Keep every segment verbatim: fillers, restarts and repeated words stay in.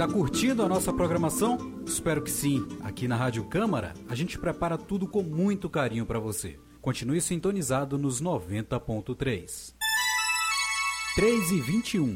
Tá curtindo a nossa programação? Espero que sim. Aqui na Rádio Câmara, a gente prepara tudo com muito carinho para você. Continue sintonizado nos noventa ponto três. três e vinte e um.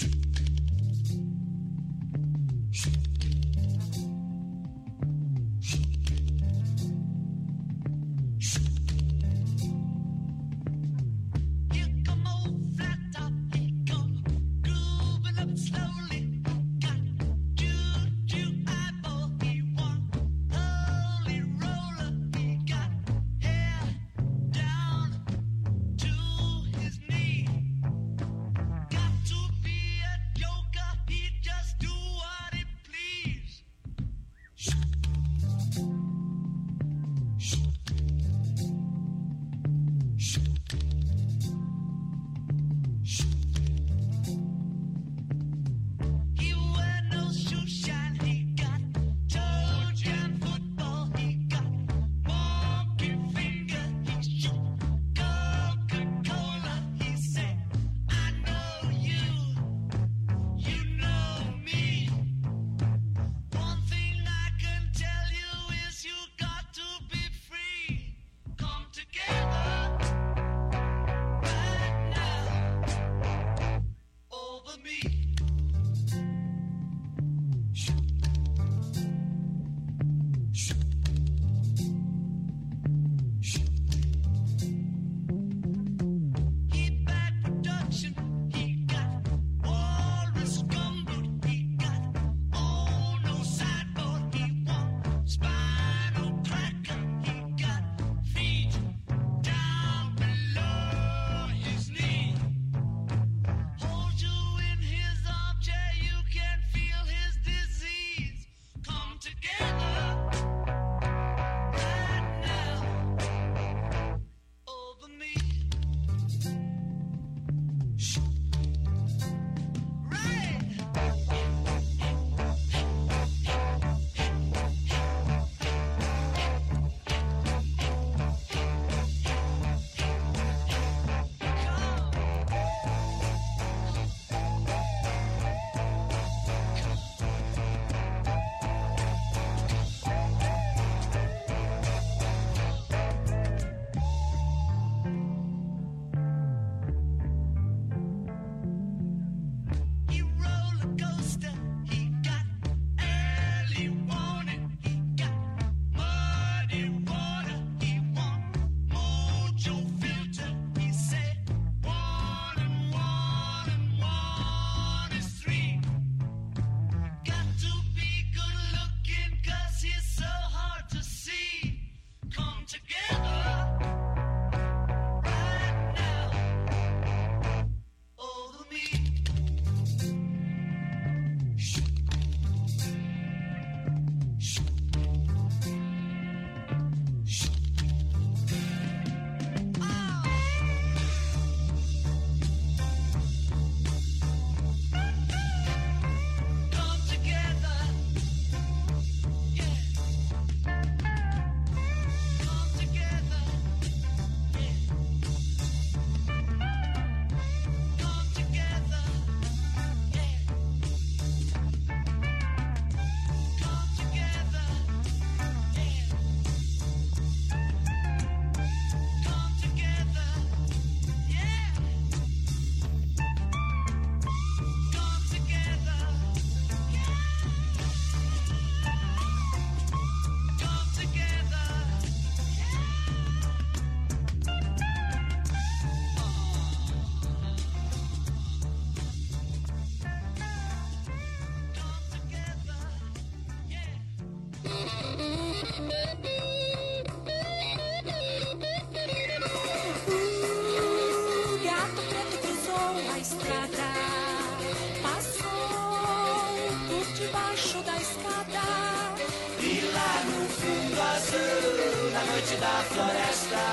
noite da floresta,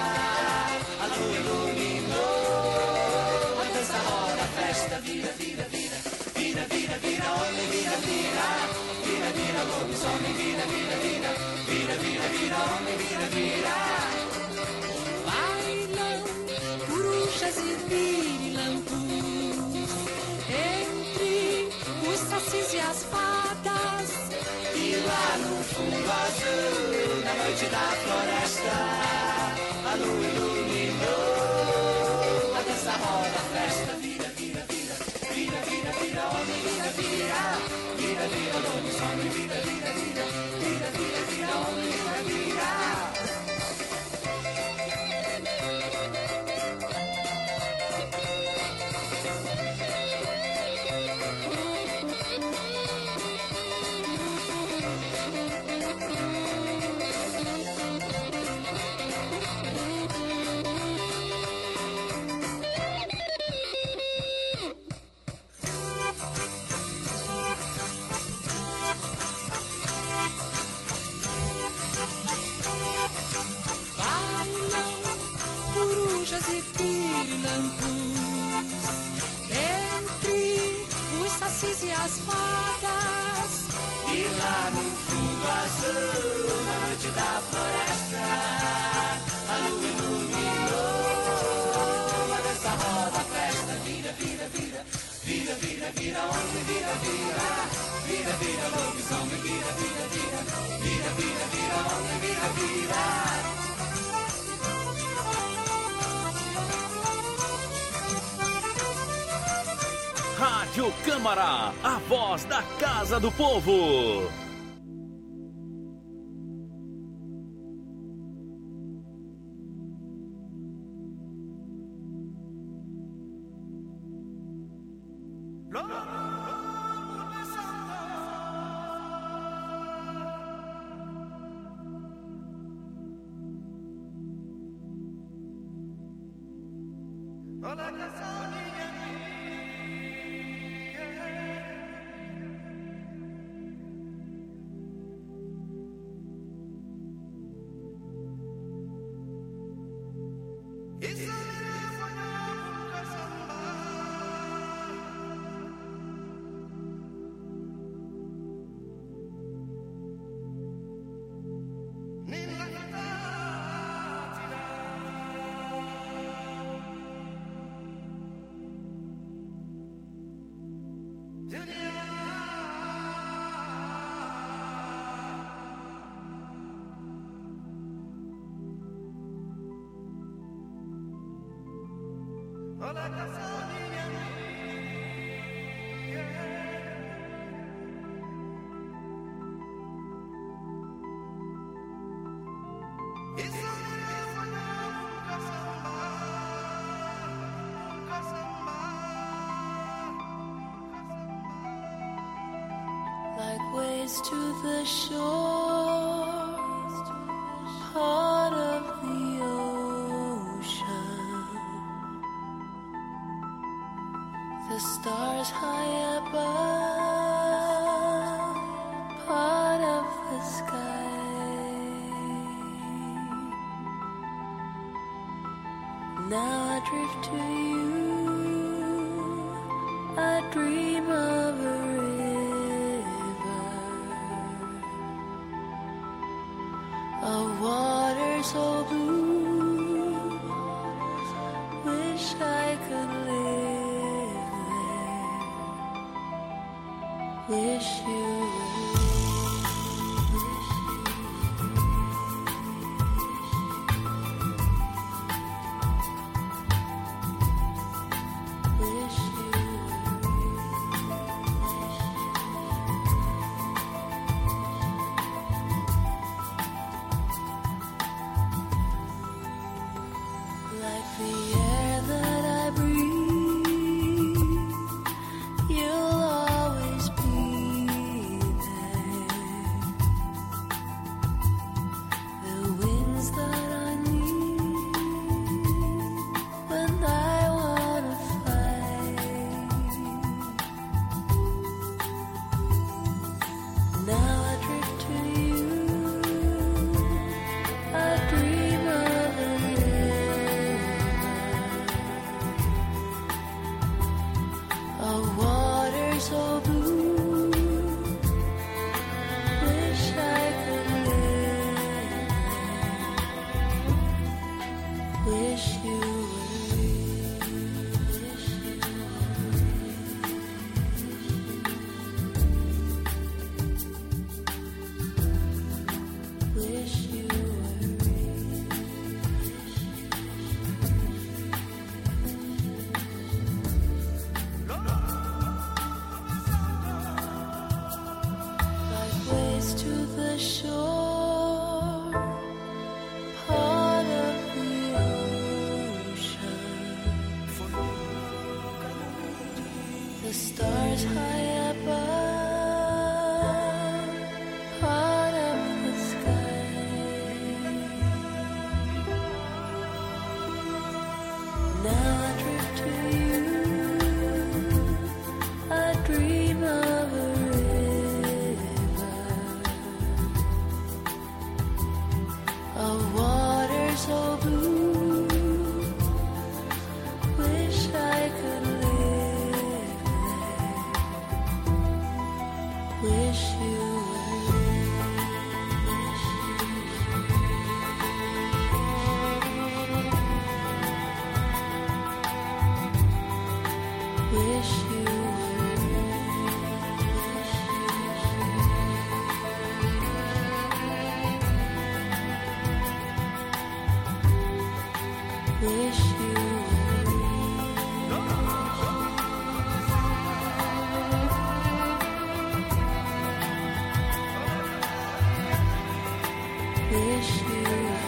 a lua iluminou a dança, roda, a festa, vira, vira, vira, vira, vira, vira, homem, vira, vira, vira, vira, lobisomem, vira, vira, vira, vira, vira, vira, homem, vira, vira. Bailam corujas e pirilampus entre os sacis e as fadas. fundo azul, na noite da floresta, a lua iluminou a dança, roda, a festa, vira, vira, vira, vira, vira, vira, homem, vira, vira, vira, vira, lobisomem, vira, vira, vira, vira, vira, vira, homem, vira, vira. E pirilampus entre os sacis e as fadas, e lá no fundo azul, na noite da floresta, a lua iluminou a dança, roda, a festa, vira, vira, vira, vira, vira, vira, onde vira, vira, vira, vira, lobisomem, vira, vira, vira, vira, vira, vira, onde vira, vira. Rádio Câmara, a voz da Casa do Povo. like waves to the shore, part of the ocean, the stars high above, part of the sky. Now I drift to you, I dream of a of water so blue, wish I could live there, wish you you'll always be the stars high above, part of the sky. Now I drift to you, I dream of a river, of water so blue, wish I could live there, wish you were, wish you wish you wish you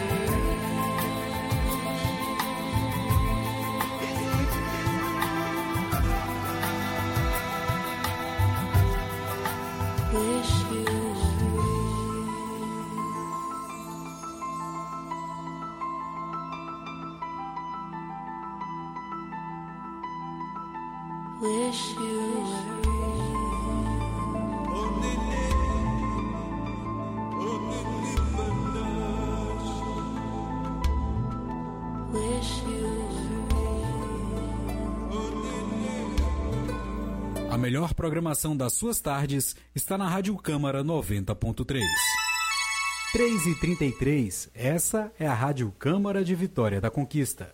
wish you wish you wish you A melhor programação das suas tardes está na Rádio Câmara noventa ponto três. três e trinta e três, essa é a Rádio Câmara de Vitória da Conquista.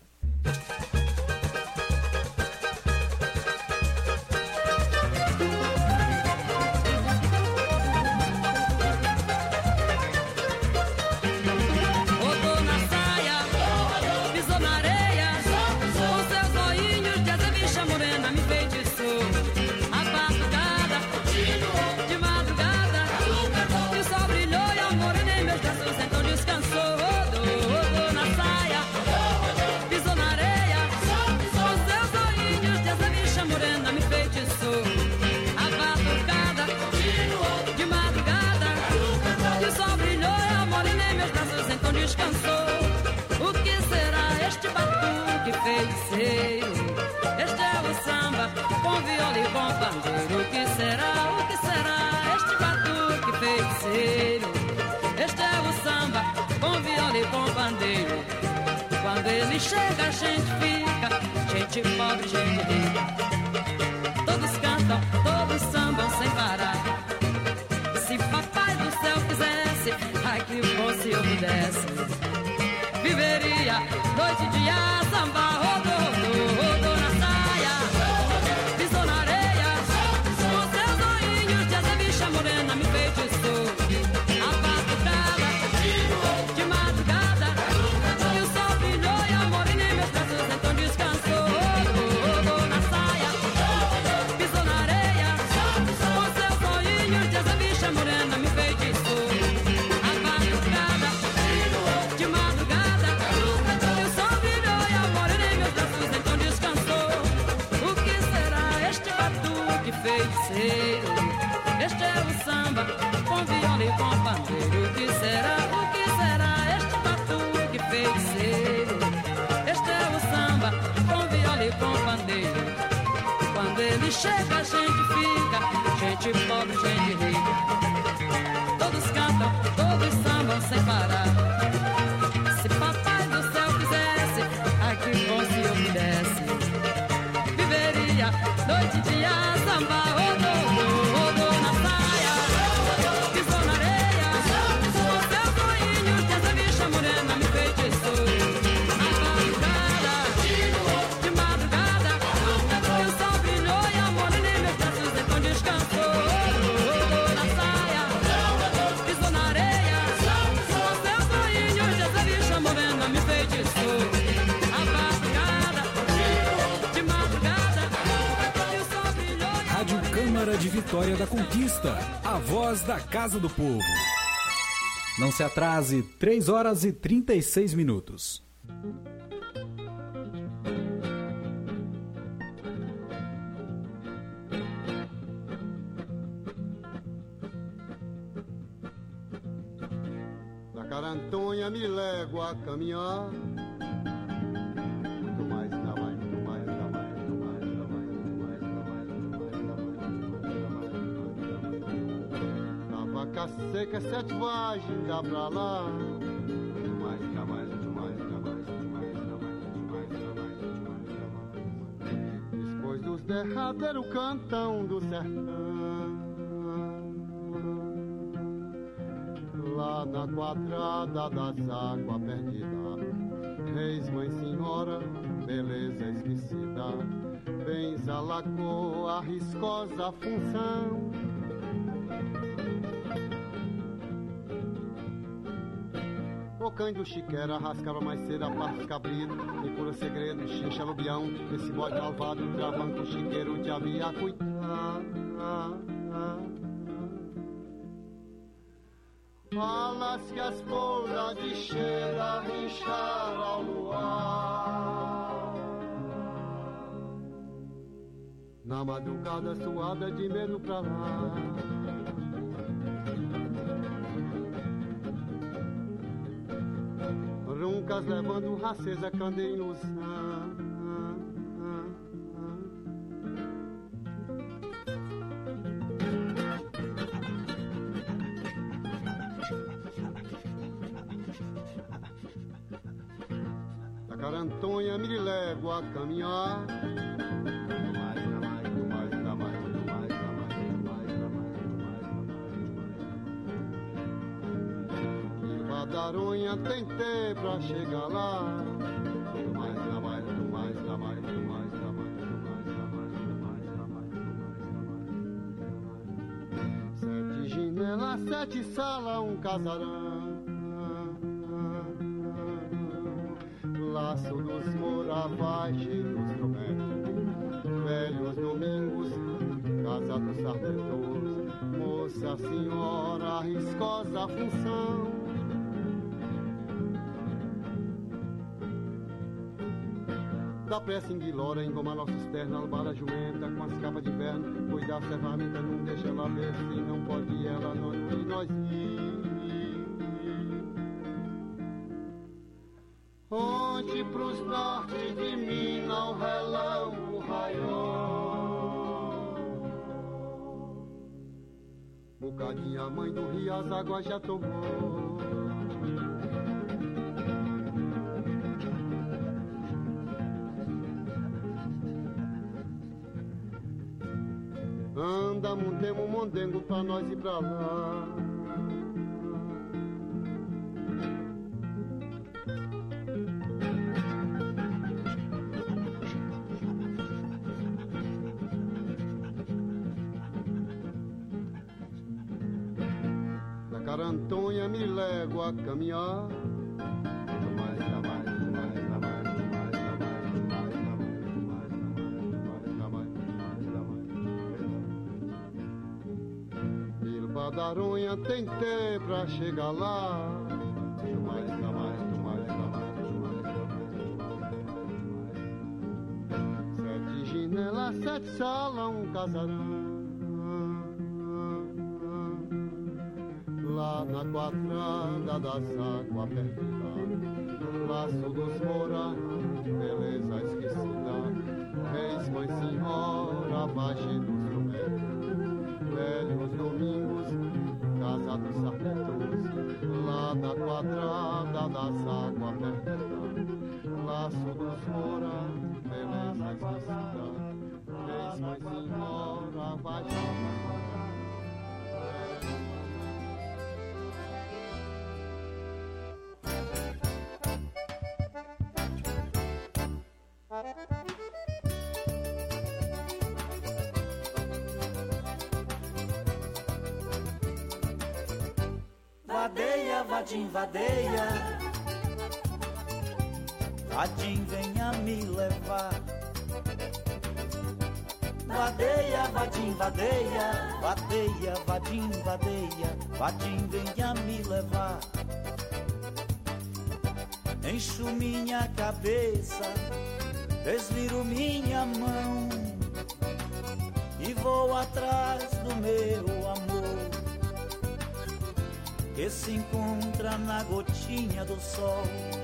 Rodou na saia, pisou na areia, com seus olhinhos de asa bicha morena me feitiçou. A batucada, de madrugada, e o sol brilhou e a morena em meus braços então descansou. Rodou, rodou na saia, pisou na areia, com seus olhinhos de asa bicha morena me feitiçou. A batucada, de madrugada, e o sol brilhou e a morena em meus braços então descansou. O que será este batuque feiticeiro? Este é o samba com viola e com pandeiro. O que será, o que será este batuque feiticeiro? Este é o samba com viola e com pandeiro. Quando ele chega a gente fica, gente pobre, gente rica. Todos cantam, todos sambam sem parar. Se papai do céu quisesse, ai que bom se eu pudesse, viveria noite e dia samba. Rodou, rodou, rodou na saia, pisou na areia, com seus olhinhos de asa bicha morena me feitiçou. A batucada, de madrugada, e o sol brilhou e a morena em meus braços então descansou. Rodou, rodou na saia, pisou na areia, com seus olhinhos de asa bicha morena me feitiçou. A batucada, de madrugada, e o sol brilhou e a morena em meus braços então descansou. O que será este batuque feiticeiro? Este é o samba com viola e com pandeiro. O que será, o que será este batuque feiticeiro? Este é o samba com viola e com pandeiro. Quando ele chega a gente fica, gente pobre, gente rica. Todos cantam, todos sambam sem parar. Se papai do céu quisesse, ai que bom se eu pudesse, viveria noite e dia samba. Rodou, rodou na saia, pisou na areia, com seus olhinhos de asa bicha morena me feitiçou. A madrugada, de madrugada, e o sol brilhou e a morena em meus braços então descansou. Rodou na saia, pisou na areia, com seus olhinhos de asa bicha morena me feitiçou. A madrugada, de madrugada, e o sol brilhou e a Rádio Câmara de Vitória da Conquista, a voz da Casa do Povo. Não se atrase, três horas e trinta e seis minutos. Tacarantonha me lego a caminhar. Muito mais, dá mais, muito mais, dá mais, muito mais, dá mais, muito mais, dá mais, muito mais, dá mais, muito mais. Na vaca seca sete vagens dá pra lá. Muito mais, dá mais, muito mais, dá mais, muito mais, dá mais, muito mais, dá mais, muito mais, dá mais. Depois dos derradeiros cantão do sertão, lá na quadrada das águas perdidas, reis, mãe, senhora, beleza esquecida, bens a lagoa, riscosa função. O cães do chiquera rascava mais cedo a parte cabrito, e por segredo, xincha lubião, esse bode malvado, travanco chiqueiro te havia cuidado. Falas que as folhas de cheira rincharam ao luar. Na madrugada suada de medo pra lá. Runcas levando racesa, candeia e ilusão. Tacarantonha me lego a caminhar. Mais, mais, mais, mais, mais, mais, mais, mais, mais. E Badaronha tentei pra chegar lá. Mais, dá mais, mais, dá mais, mais, dá mais, dá mais, dá mais, dá mais. Sete janelas, sete salas, um casarão. Laço dos moravais, dos tromentos, velhos domingos, casa dos sardentos, moça, senhora, riscosa função. Da pressa inguilora, engoma nossos ternos, albar a jumenta com as capas de inverno, cuidar da ferramenta, não deixa ela ver, se não pode ela, não e nós ir. Onde pros norte de Minas o relâmpago raiou. Bocadinha a mãe do rio as águas já tomou. Anda, montemos mondengo pra nós ir pra lá. Tacarantonha me lego a caminhar. Mais, dá mais, mais, dá mais, mais, dá mais, mais, dá mais, mais, dá mais. Ilva da Aronha tentei pra chegar lá. Mais, dá mais, mais, dá mais, mais, dá mais. Sete janelas, sete salas, um casarão. Lá na quadrada das águas perdidas, laço dos moura, beleza esquecida, reis, mãe, senhora, vagem dos tromentos, velhos domingos, casa dos sargentos. Lá na quadrada das águas perdidas, laço dos moura, beleza esquecida, reis, mãe, senhora, vagem dos tromentos. Vadeia, vadim, vadeia, vadim venha me levar. Vadeia, vadim, vadeia, vadeia, vadim, vadeia, vadim venha me levar. Encho minha cabeça, desviro minha mão e vou atrás do meu amor. que se encontra na gotinha do sol,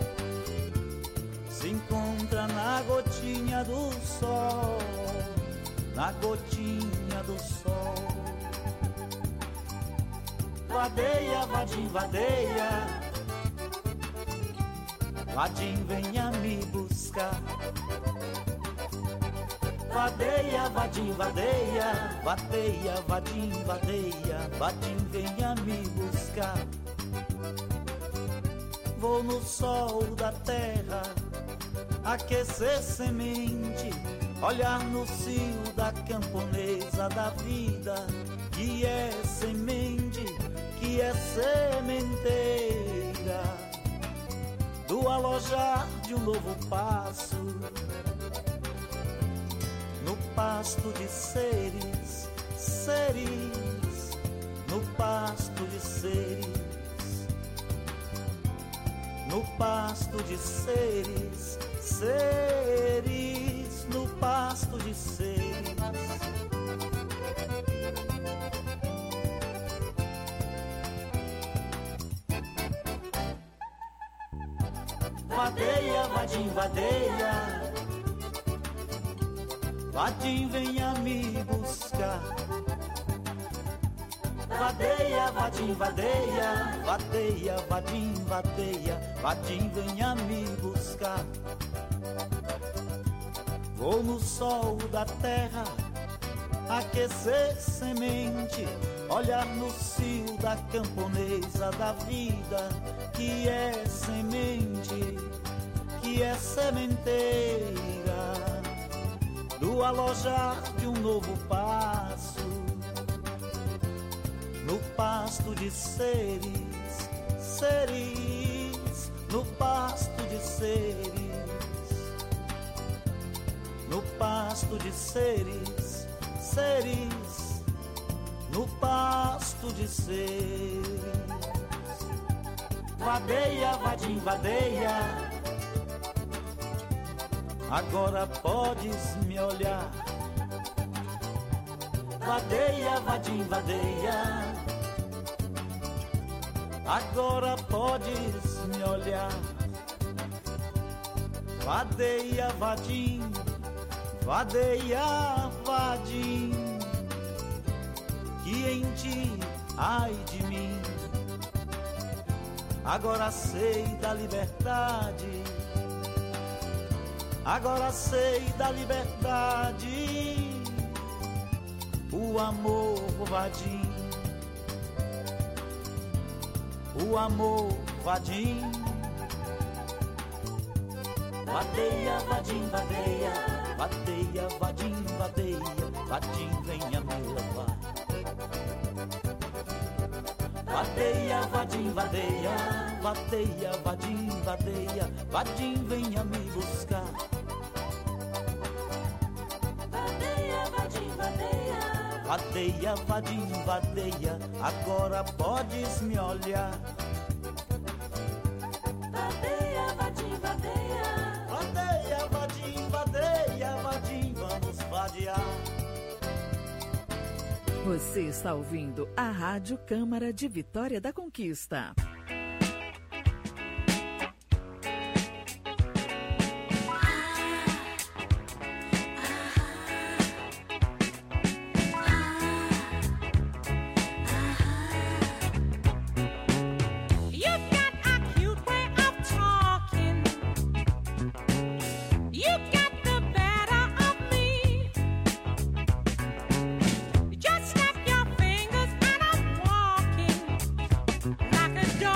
se encontra na gotinha do sol, na gotinha do sol. Vadeia, vadim, vadeia, vadim, venha me buscar. Vadeia, vadim, vadeia, vadeia, vadim, vadeia, vadim, venha me buscar. Vou no sol da terra aquecer semente, olhar no cio da camponesa da vida, que é semente, que é sementeira, do alojar de um novo passo, no pasto de seres, seres, no pasto de seres, no pasto de seres, seres, no pasto de seres. Vadeia, vadim, vadeia, vadim, venha me buscar. Vadeia, vadim, vadeia, vadeia, vadim, vadeia, vadim, venha me buscar. Vou no sol da terra aquecer semente, olhar no cio da camponesa da vida, que é semente, que é sementeira, do alojar de um novo passo, no pasto de seres, seres, no pasto de seres, no pasto de seres, seres, no pasto de seres. Vadeia, vadim, vadeia, agora podes me olhar. Vadeia, vadim, vadeia, agora podes me olhar. Vadeia, vadim, vadeia, vadim, que em ti, ai de mim, agora sei da liberdade, agora sei da liberdade, o amor vadim, o amor vadim. Vadeia, vadim, vadeia, vadeia, vadim, vadeia, vadim, venha me levar. Vadeia, vadim, vadeia, vadeia, vadim, vadeia, vadim, venha me buscar. Vadeia, vadim, vadeia, Vadeia, vadim, vadeia, agora podes me olhar. vadeia, vadim, vadeia, Vadeia, vadim, vadeia, vadim, vamos vadear. Você está ouvindo a Rádio Câmara de Vitória da Conquista. Just snap your fingers and I'm walking like a dog.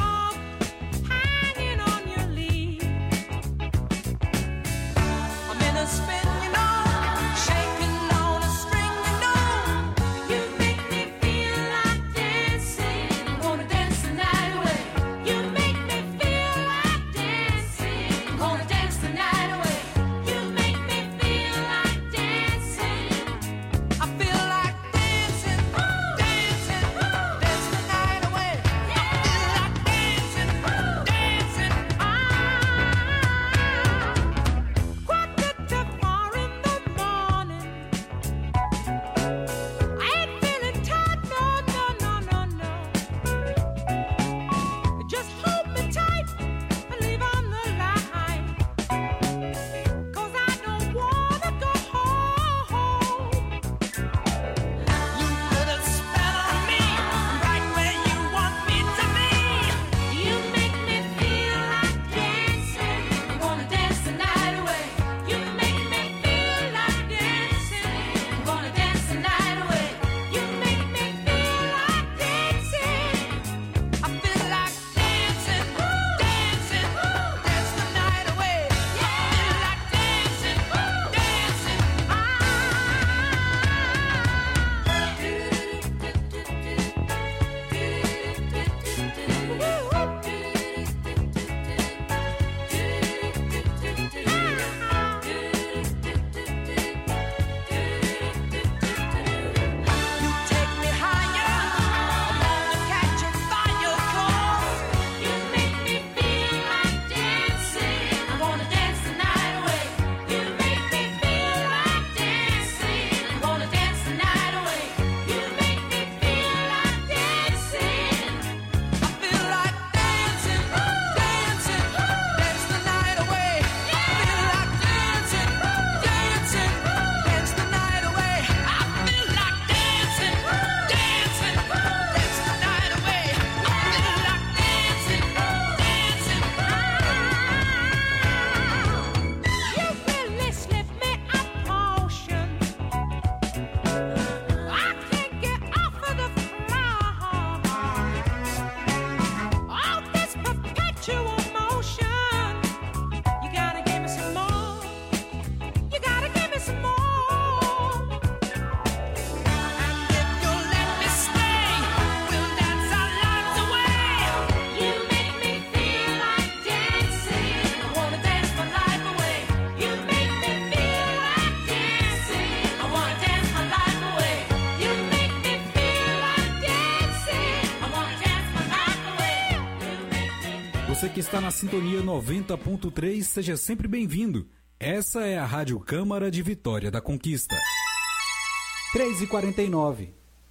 Você que está na sintonia noventa ponto três, seja sempre bem-vindo. Essa é a Rádio Câmara de Vitória da Conquista. três e quarenta e nove.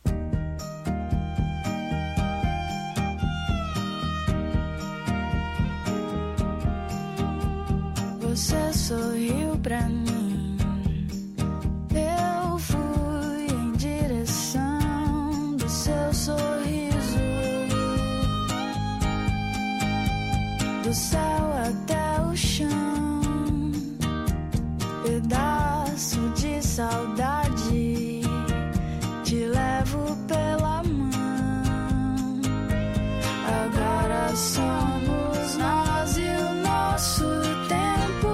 Você sorriu pra mim, eu fui em direção do seu sorriso, do céu até o chão, pedaço de saudade, te levo pela mão, agora somos nós e o nosso tempo.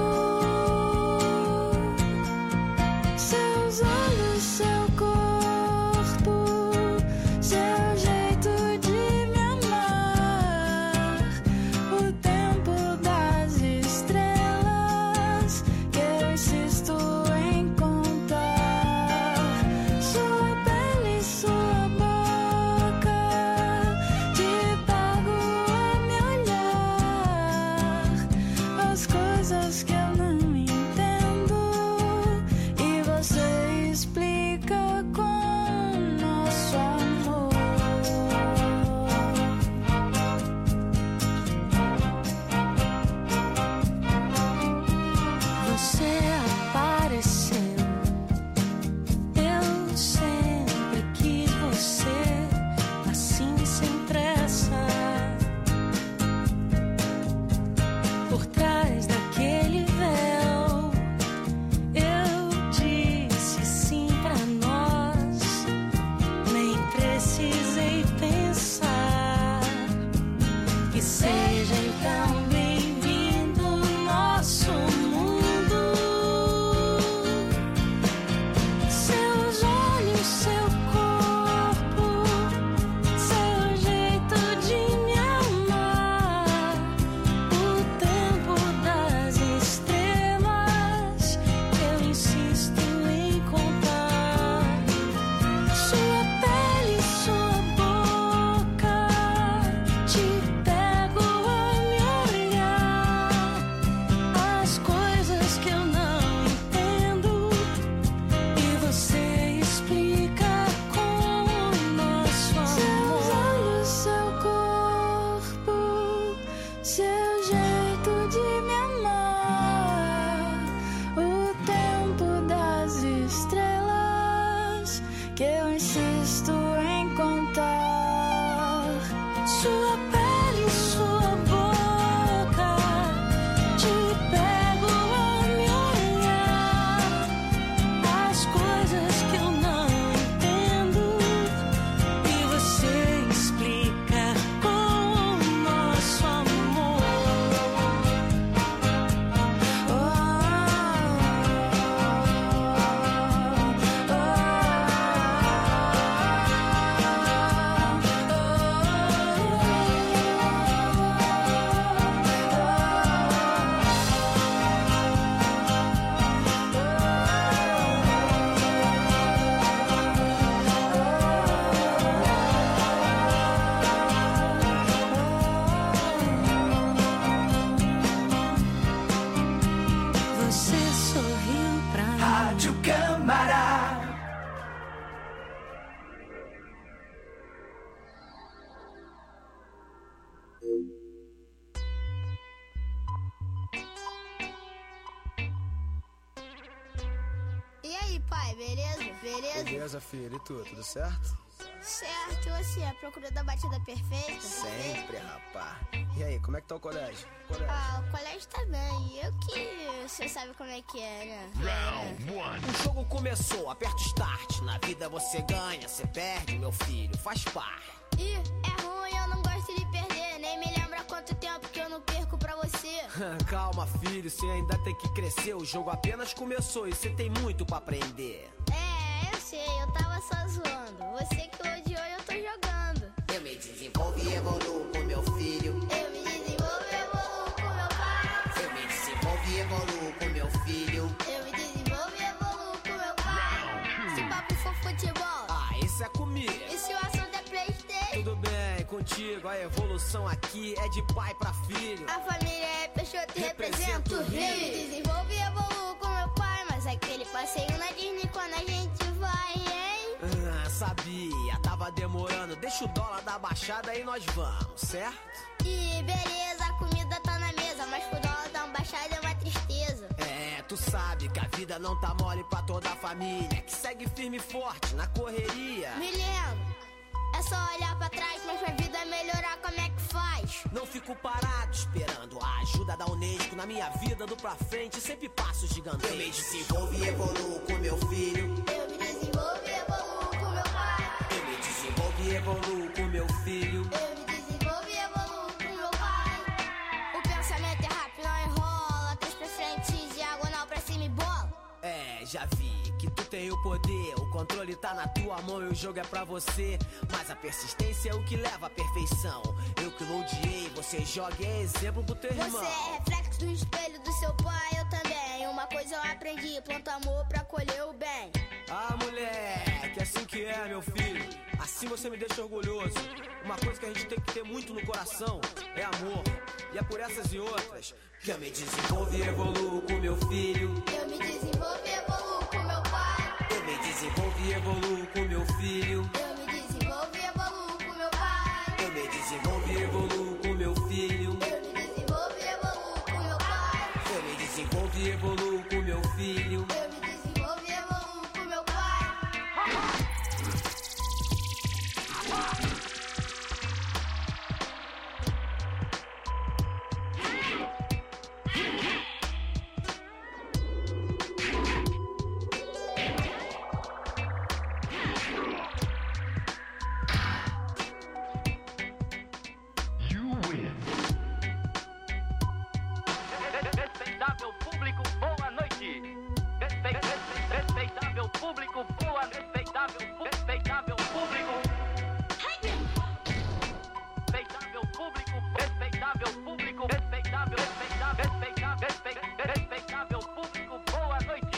Beleza, filho, e tu, tudo certo? Certo, e você, a procura da batida perfeita? Sempre, rapá. E aí, como é que tá o colégio? colégio? Ah, o colégio tá bem, eu que... Você sabe como é que é, né? Round one. O jogo começou, aperta o start. Na vida você ganha, você perde, meu filho, faz parte. Ih, é ruim, eu não gosto de perder. Nem me lembro há quanto tempo que eu não perco pra você. Calma, filho, você ainda tem que crescer. O jogo apenas começou e você tem muito pra aprender. É, eu sei, eu tava só zoando. Você que odiou e eu tô jogando. Eu me desenvolvo e evoluo com meu filho. Eu me desenvolvo e evoluo com meu pai. Eu me desenvolvo e evoluo com meu filho. Eu me desenvolvo e evoluo com meu pai. Se papo for futebol, Ah, isso é comigo. e se o assunto é PlayStation, Tudo bem, contigo, a evolução aqui é de pai pra filho. A família é Peixoto e representa o Rio. Eu me desenvolvo e evoluo com meu pai, mas aquele passeio na Disney quando a gente vai, hein? Ah, sabia, tava demorando. Deixa o dólar da baixada e nós vamos, certo? E beleza, a comida tá na mesa, mas pro dólar da baixada é uma tristeza. É, tu sabe que a vida não tá mole pra toda a família, que segue firme e forte na correria. Me lembro, é só olhar pra trás, mas pra vida melhorar, como é que faz? Não fico parado esperando a ajuda da Unesco. Na minha vida, do pra frente, sempre passo gigantesco. Eu me desenvolvo e evoluo com meu filho. Eu me desenvolvo e evoluo com meu pai. Eu me desenvolvo e evoluo com meu filho. Eu me desenvolvo e evoluo com meu pai. O pensamento é rápido, não enrola. Três pra frente, diagonal pra cima e bola. É, já vi que tu tem o poder. O controle tá na tua mão e o jogo é pra você. Mas a persistência é o que leva à perfeição. Eu que loudiei, você joga e é exemplo pro teu irmão. Você é reflexo do espelho do seu pai, eu também. Uma coisa eu aprendi, planta amor pra colher o bem. Ah, moleque, assim que é, meu filho. Assim você me deixa orgulhoso. Uma coisa que a gente tem que ter muito no coração é amor. E é por essas e outras que eu me desenvolvo e evoluo com meu filho. Eu me desenvolvo e evoluo com meu pai. Eu me desenvolvo e evoluo com meu filho. Eu me desenvolvo e evoluo com meu pai. Eu me desenvolvo e evoluo com meu filho. Eu me desenvolvo e evoluo com meu pai. Eu me desenvolvo e evoluo com meu filho. Eu me desenvolvo e evoluo com meu pai. Respeitável público, boa noite. Respe- respe- Respeitável público, boa respeitável, respeitável público. Respeitável público, respeitável público, respeitável, respeitável, respeitável, respe- respeitável público, boa noite.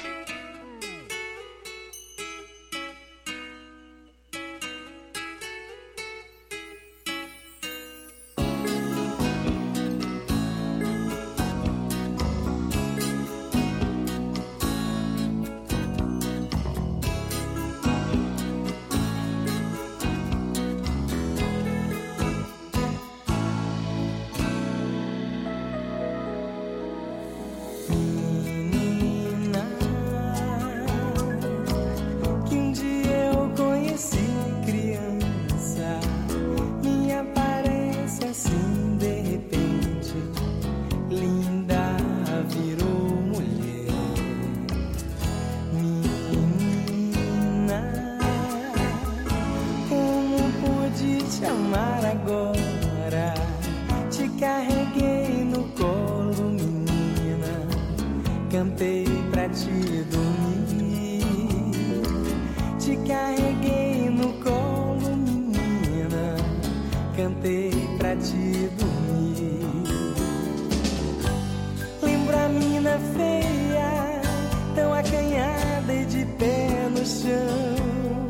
Cantei pra te dormir, te carreguei no colo, menina. Cantei pra te dormir. Lembro a mina feia, tão acanhada e de pé no chão.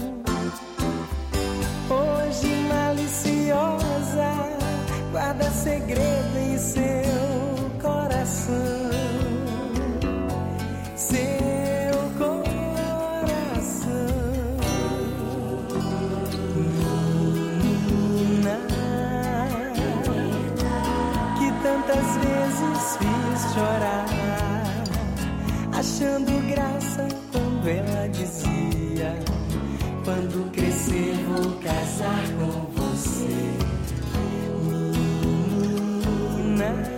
Hoje maliciosa, guarda segredo em seu coração. Seu coração, menina, que tantas vezes fiz chorar, achando graça quando ela dizia: quando crescer vou casar com você, menina.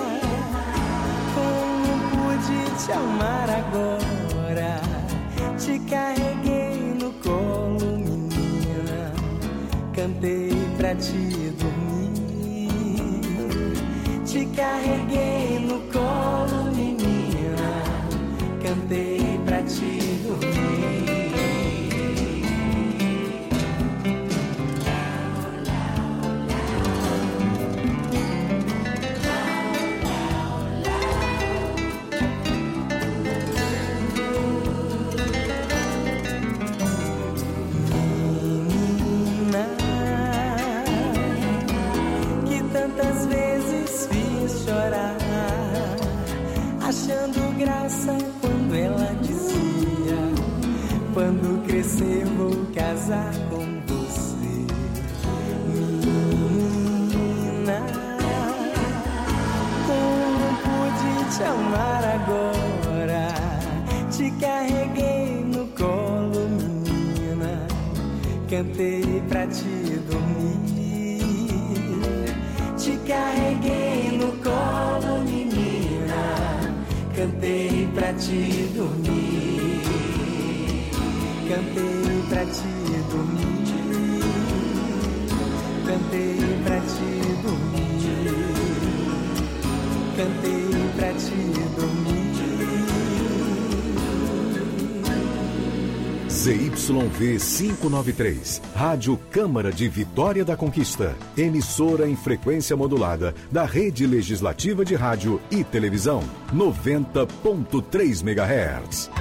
Te amar agora, te carreguei no colo, menina. Cantei pra te dormir, te carreguei no colo, menina. Cantei pra te dormir. crescer vou casar com você, menina. Como pude te amar agora? Te carreguei no colo, menina. Cantei pra te dormir. Te carreguei no colo, menina. Cantei pra te dormir. Cantei pra te dormir. Cantei pra te dormir. Cantei pra te dormir. Z Y V quinhentos e noventa e três, Rádio Câmara de Vitória da Conquista, emissora em frequência modulada da Rede Legislativa de Rádio e Televisão, noventa ponto três megahertz.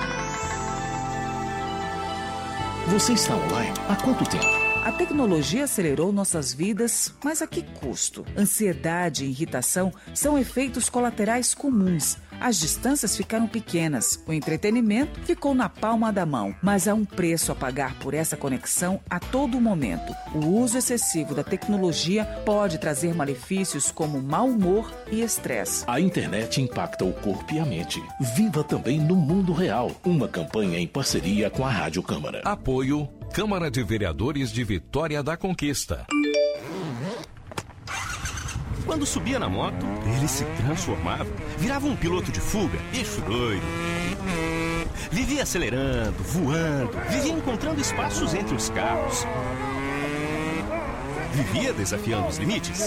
Você está online há quanto tempo? A tecnologia acelerou nossas vidas, mas a que custo? Ansiedade e irritação são efeitos colaterais comuns. As distâncias ficaram pequenas, o entretenimento ficou na palma da mão, mas há um preço a pagar por essa conexão a todo momento. O uso excessivo da tecnologia pode trazer malefícios como mau humor e estresse. A internet impacta o corpo e a mente. Viva também no mundo real. Uma campanha em parceria com a Rádio Câmara. Apoio Câmara de Vereadores de Vitória da Conquista. Quando subia na moto, ele se transformava, virava um piloto de fuga, eixo doido. Vivia acelerando, voando, vivia encontrando espaços entre os carros. Vivia desafiando os limites.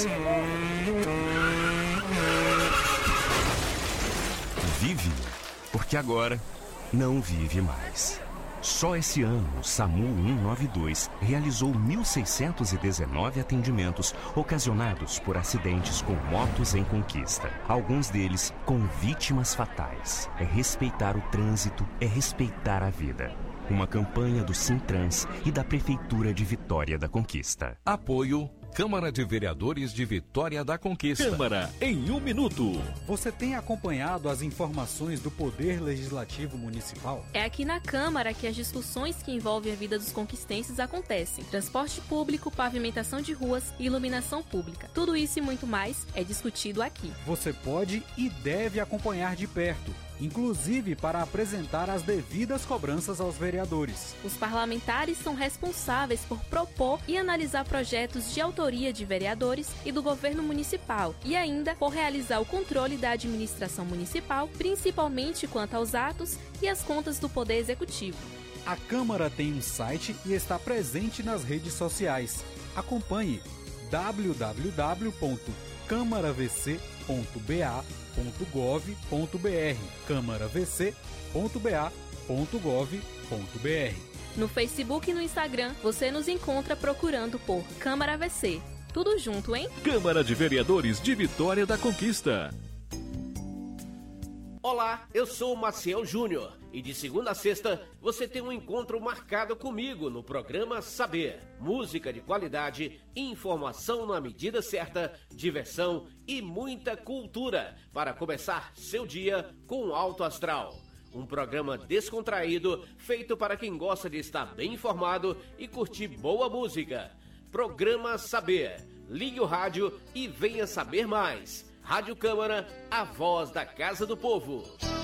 Vive, porque agora não vive mais. Só esse ano, o SAMU cento e noventa e dois realizou mil seiscentos e dezenove atendimentos ocasionados por acidentes com motos em conquista. Alguns deles com vítimas fatais. É respeitar o trânsito, é respeitar a vida. Uma campanha do Sintrans e da Prefeitura de Vitória da Conquista. Apoio Câmara de Vereadores de Vitória da Conquista. Câmara em um minuto. Você tem acompanhado as informações do Poder Legislativo Municipal? É aqui na Câmara que as discussões que envolvem a vida dos conquistenses acontecem. Transporte público, pavimentação de ruas e iluminação pública. Tudo isso e muito mais é discutido aqui. Você pode e deve acompanhar de perto, inclusive para apresentar as devidas cobranças aos vereadores. Os parlamentares são responsáveis por propor e analisar projetos de autoria de vereadores e do governo municipal e ainda por realizar o controle da administração municipal, principalmente quanto aos atos e as contas do Poder Executivo. A Câmara tem um site e está presente nas redes sociais. Acompanhe w w w ponto câmara v c ponto b a ponto gov ponto b r câmara v c ponto b a ponto gov ponto b r. No Facebook e no Instagram, você nos encontra procurando por Câmara V C. Tudo junto, hein? Câmara de Vereadores de Vitória da Conquista. Olá, eu sou o Maciel Júnior e de segunda a sexta você tem um encontro marcado comigo no programa Saber. Música de qualidade, informação na medida certa, diversão e muita cultura para começar seu dia com alto astral. Um programa descontraído, feito para quem gosta de estar bem informado e curtir boa música. Programa Saber. Ligue o rádio e venha saber mais. Rádio Câmara, a voz da Casa do Povo.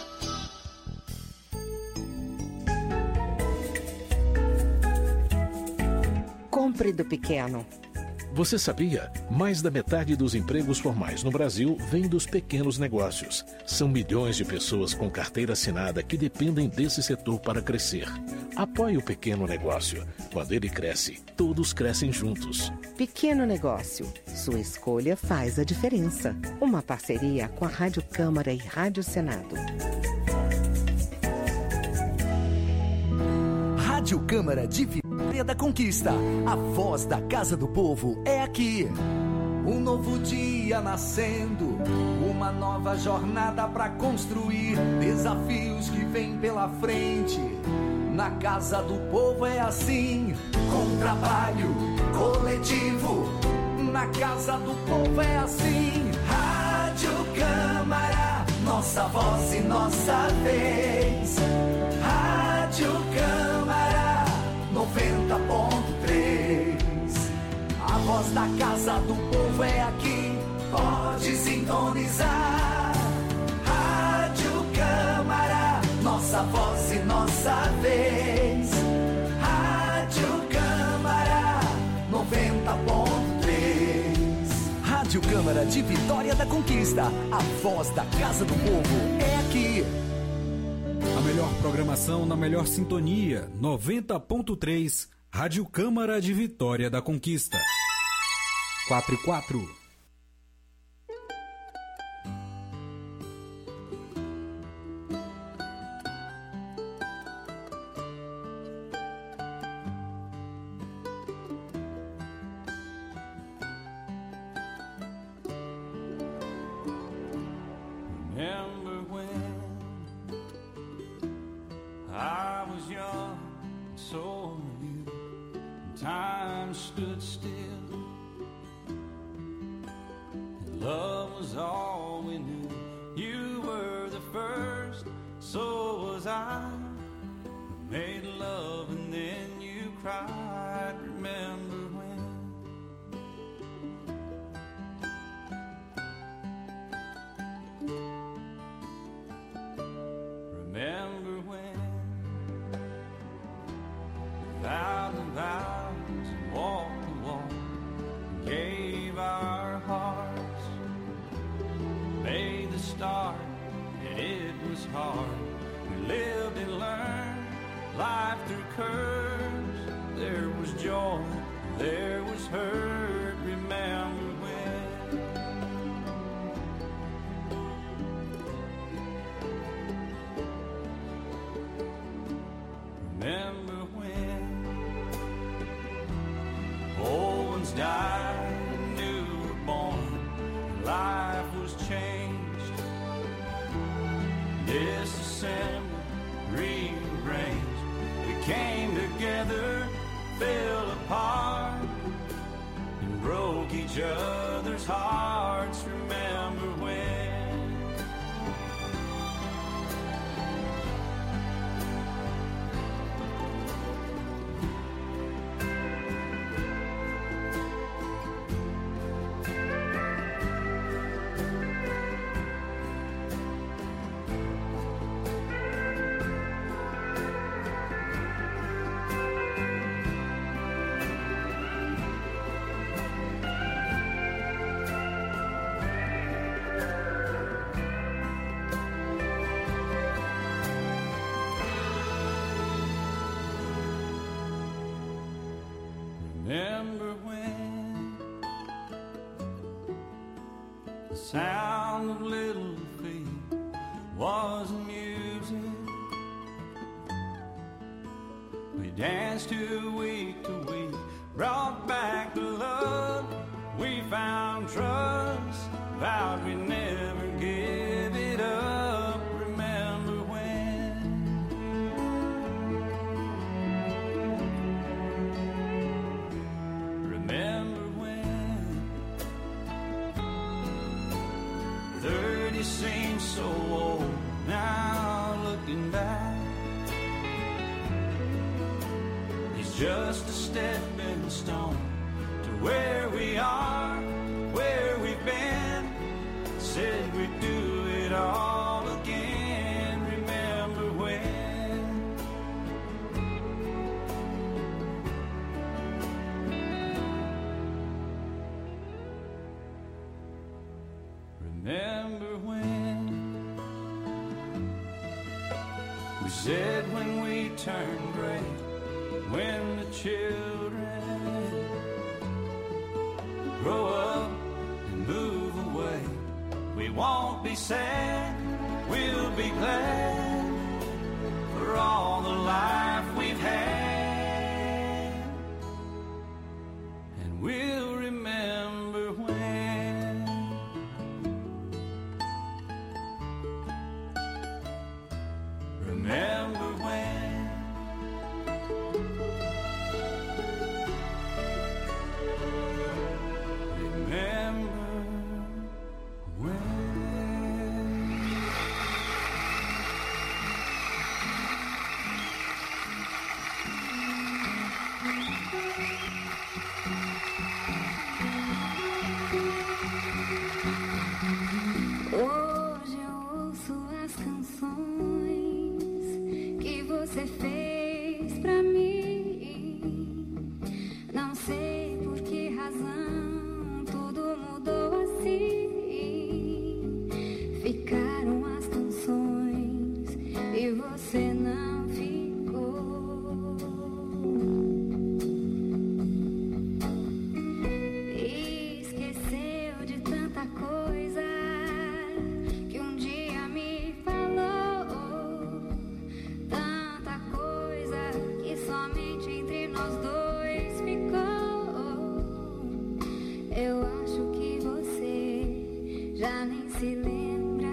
Compre do pequeno. Você sabia? Mais da metade dos empregos formais no Brasil vem dos pequenos negócios. São milhões de pessoas com carteira assinada que dependem desse setor para crescer. Apoie o pequeno negócio. Quando ele cresce, todos crescem juntos. Pequeno negócio. Sua escolha faz a diferença. Uma parceria com a Rádio Câmara e Rádio Senado. Rádio Câmara de Vitória da Conquista. A voz da Casa do Povo é aqui. Um novo dia nascendo, uma nova jornada pra construir, desafios que vêm pela frente. Na Casa do Povo é assim, com trabalho coletivo. Na Casa do Povo é assim. Rádio Câmara, nossa voz e nossa vez. Rádio Câmara, noventa ponto três. A voz da Casa do Povo é aqui, pode sintonizar. Rádio Câmara, nossa voz e nossa vez. Rádio Câmara, noventa ponto três. Rádio Câmara de Vitória da Conquista, a voz da Casa do Povo é aqui. A melhor programação na melhor sintonia, noventa ponto três, Rádio Câmara de Vitória da Conquista. quatro e quatro. Remember when I was young, and so were you, and time stood still, and love was all we knew. You were the first, so was I. We made love and then you cried. Remember when? Remember when we vowed the vows and walked the walk and gave our hearts, made the start, and it was hard. We lived and learned life through curves. There was joy, there was hurt. Remember when? Remember when old ones died and new were born, and life was changed, disassembled, rearranged. We came together, fell apart, and broke each other's hearts. Remember when? Remember when the sound of little feet was music? We danced to week to week, brought back the love. We found trust, vowed we'd never give it up. Remember when? Remember when thirty seems so old now, looking back. It's just a stepping stone to where we are, where we've been. Said we'd do it all again. Remember when? Remember when we said when we turned gray, when the children grow up and move away, we won't be sad, we'll be glad for all the life we've had, and we'll remember when. Remember when. Não sei por que razão tudo mudou assim. Ficaram as canções e você não ficou. Esqueceu de tanta coisa que um dia me falou. Tanta coisa que somente entre nós dois ficou. Eu acho que você já nem se lembra.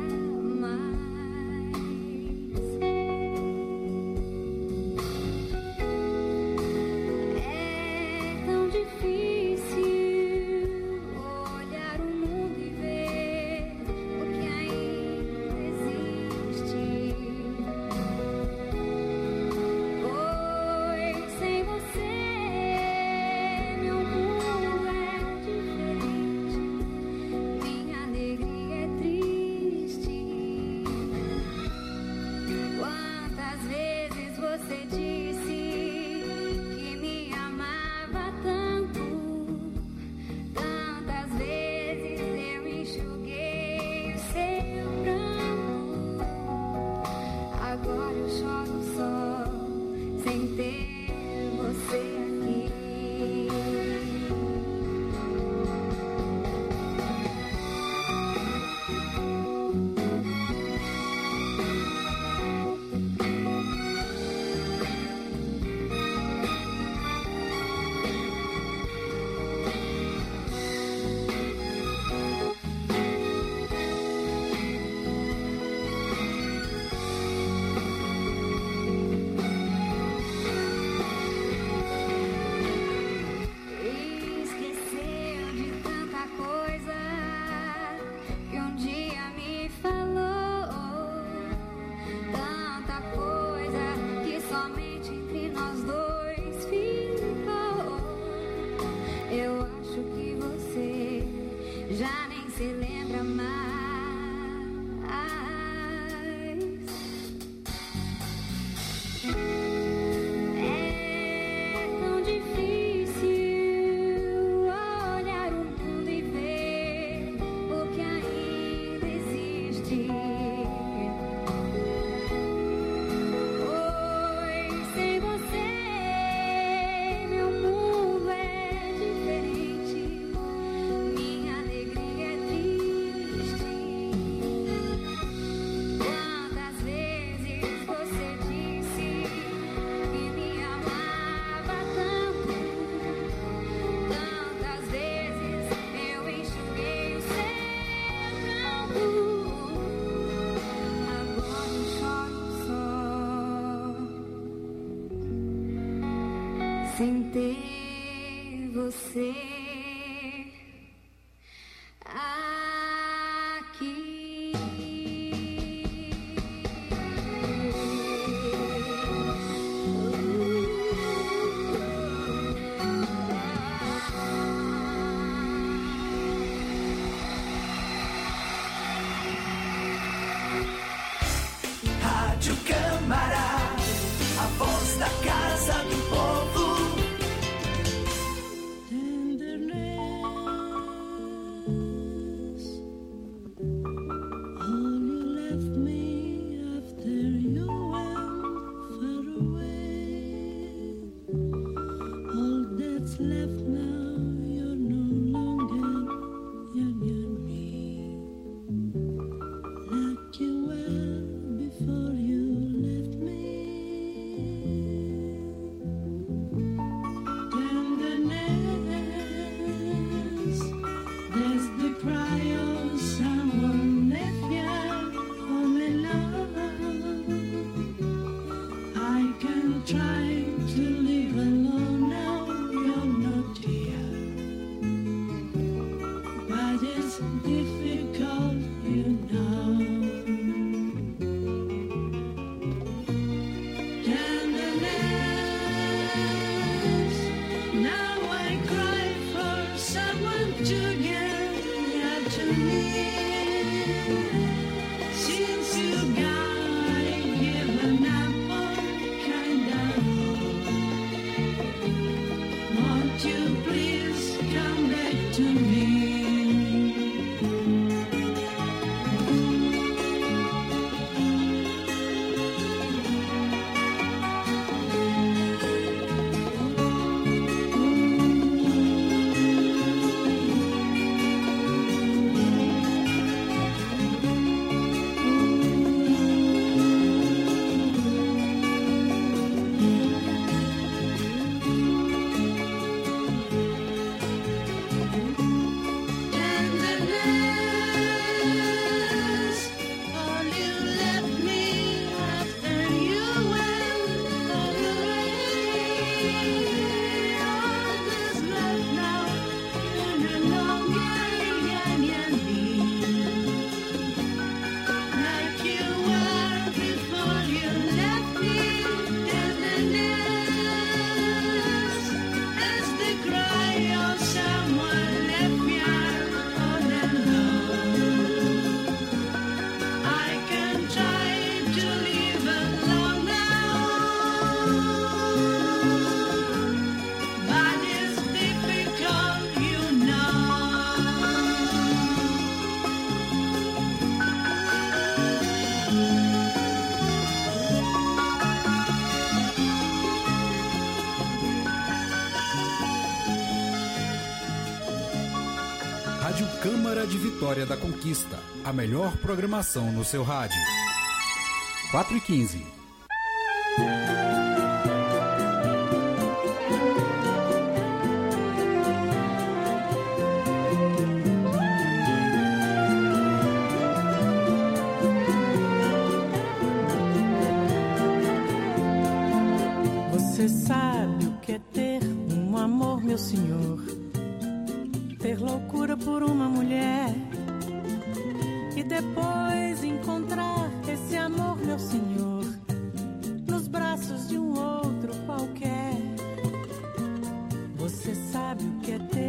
Sem ter você aqui. Rádio Câmara, a voz da Casa do Povo. Try to live alone now, you're not here. Rádio Câmara de Vitória da Conquista. A melhor programação no seu rádio. quatro e quinze. Você sabe o que é ter um amor, meu senhor? Ter loucura por uma mulher e depois encontrar esse amor, meu senhor, nos braços de um outro qualquer. Você sabe o que é ter